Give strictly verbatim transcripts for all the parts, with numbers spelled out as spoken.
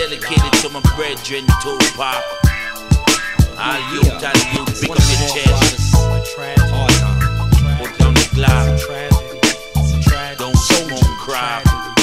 dedicated to my brethren, Tupac. All you, all you, pick up your chest. Put down the glass. Don't smoke crack.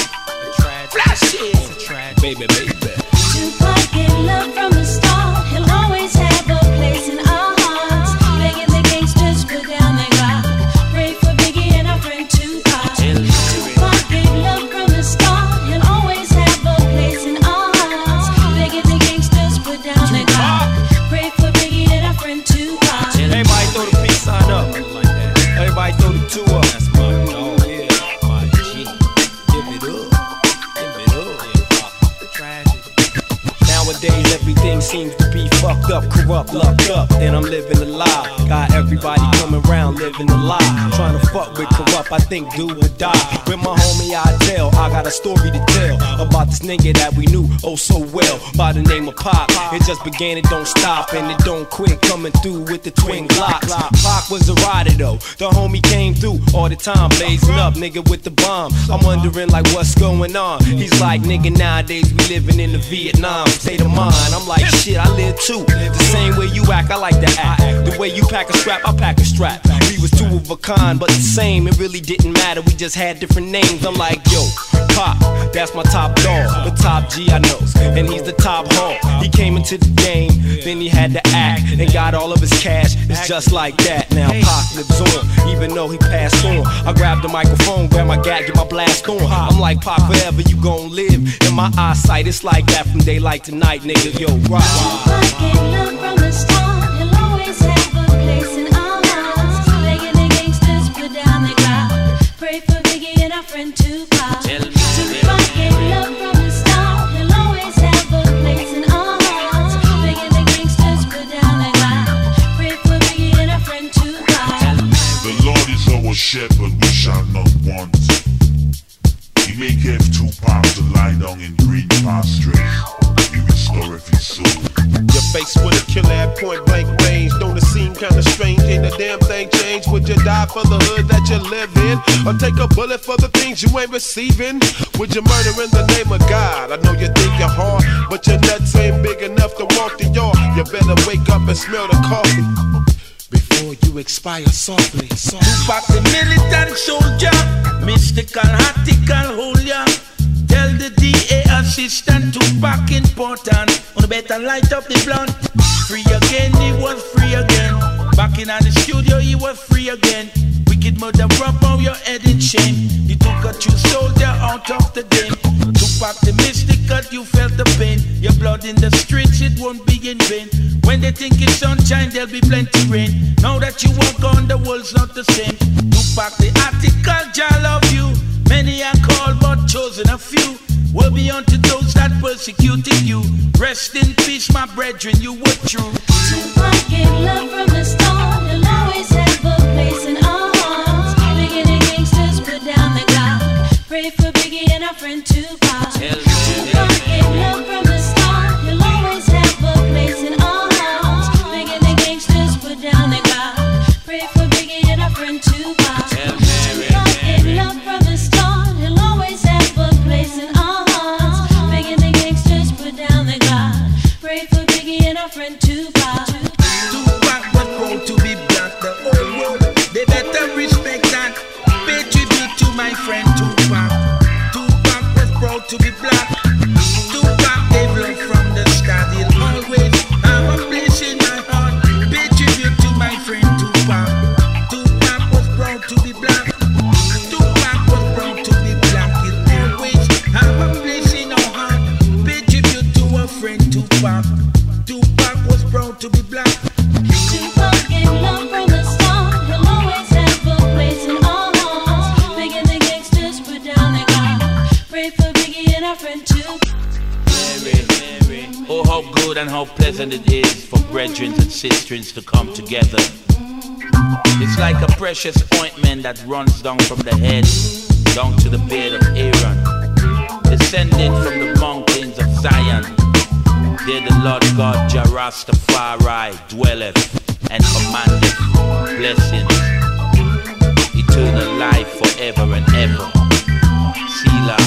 Flash it, baby, baby. Tupac get love from the start. He'll always have a place in our hearts. Begging the gangsters put down their rock. Pray for Biggie and our friend Tupac. Tupac get love from the start. He'll always have a place in our hearts. Begging the gangsters put down their rock. Pray for Biggie and our friend Tupac. Everybody throw the peace sign up. Everybody throw the two up. That's my dog. Yeah, my G. Give it up. Give it up. Tragedy. Nowadays everything seems to be fucked up, corrupt, locked up. And I'm living a lie. Got everybody coming around living a lie. Trying to fuck with corrupt, I think do or die. With my homie I tell, I got a story to tell about this nigga that we knew oh so well by the name of Pac. It just began, it don't stop, and it don't quit. Coming through with the twin Glocks. Pac was a rider though, the homie came through all the time, blazing up, nigga with the bomb. I'm wondering like what's going on. He's like, nigga, nowadays we living in the Vietnam state of mind. I'm like, shit, I live too. The same way you act, I like to act. The way you pack a strap, I pack a strap. We was two of a kind, but the same. It really didn't matter, we just had different names. I'm like, yo, Pop, that's my top dog, the top G I know, and he's the top hog. He came into the game, then he had to act, and got all of his cash. It's just like that. Now Pac lives on, even though he passed on. I grab the microphone, grab my gat, get my blast on. I'm like, Pac, forever you gon' live in my eyesight. It's like that from daylight to night, nigga. Yo, rock. Tupac get love from the start. He'll always have a place in our hearts. Begging the gangsters put down their guard. Pray for Biggie and our friend Tupac. Tupac get love from the start. He'll always have a place in our hearts. Begging the gangsters put down their guard. Pray for Biggie and our friend Tupac. The Lord is our shepherd, we shall not want. He maketh Tupac to lie down in green pastures. He restoreth his soul. You're faced with a killer at point blank range. Don't it seem kinda strange? Ain't a damn thing changed. Would you die for the hood that you live in? Or take a bullet for the things you ain't receiving? Would you murder in the name of God? I know you think you're hard, but your nuts ain't big enough to walk the yard. You better wake up and smell the coffee before you expire softly. softly. Tupac the militant soldier, mystical, hatical, holia. Tell the D A assistant Tupac important. On the better light up the blunt. Free again, he was free again. Back in the studio, he was free again. Wicked murder, rub on your head in shame. You took a true soldier out of the game. Tupac the mystical, you felt the pain. Your blood in the streets, it won't be in vain. When they think it's sunshine, there'll be plenty rain. Now that you walk on, the world's not the same. Tupac the article, Jah love you. Many are called, but chosen a few. Woe be unto those that persecuted you. Rest in peace, my brethren, you were true. Tupac get love from the start. He'll always have a place in our hearts. Biggie and gangsters put down the Glock. Pray for Biggie and our friend Tupac. Tupac get love from the start. He'll always have a place in our hearts. Biggie and gangsters put down the Glock. Pray for Biggie and our friend Tupac. Tupac get love from the start. He'll always have a place in our hearts. Biggie and gangsters put down the Glock. Pray for Biggie and our friend Tupac. Tupac was born to be black. The whole world, they better respect that. Pay tribute to my friend Tupac. Tupac was proud to be black. Tupac gave love from the start. He'll always have a place in my heart. Pay tribute to my friend Tupac. Tupac was proud to be black. Tupac was proud to be black. He'll always have a place in our heart. Pay tribute to our friend Tupac. Tupac was proud to be black. Tupac gave love from the start. He'll always have a place in our hearts. Biggie and the gangsters put down their guard. Pray for Biggie and our friend Tupac. Mary, Mary. Oh, how good and how pleasant it is for brethren and sisters to come together. It's like a precious ointment that runs down from the head down to the beard of Aaron, descending from the mountains of Zion. There the Lord God Jah Rastafari dwelleth and commandeth blessings, eternal life forever and ever. Selah.